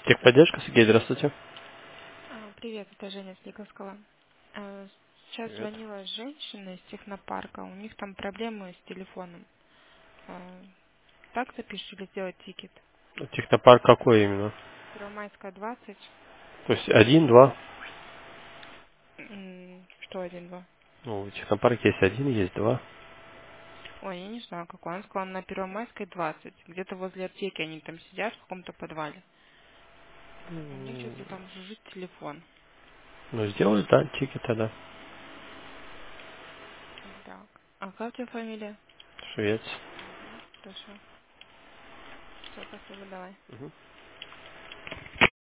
Техподдержка, Сергей, здравствуйте. Привет, это Женя Сликовского. Сейчас Привет. звонила женщина из технопарка. У них там проблемы с телефоном. А, Так запишешь или сделать тикет? Технопарк какой именно? Первомайская 20. То есть один, два? Что один-два? Ну, в технопарке есть один, есть два. Ой, я не знаю, какой. Он сказал, на Первомайской 20. Где-то возле аптеки они там сидят в каком-то подвале. У них что-то там жужжит телефон. Ну, сделай, да, тикет тогда. Так. А как у тебя фамилия? Швец. Хорошо. Все, спасибо, давай.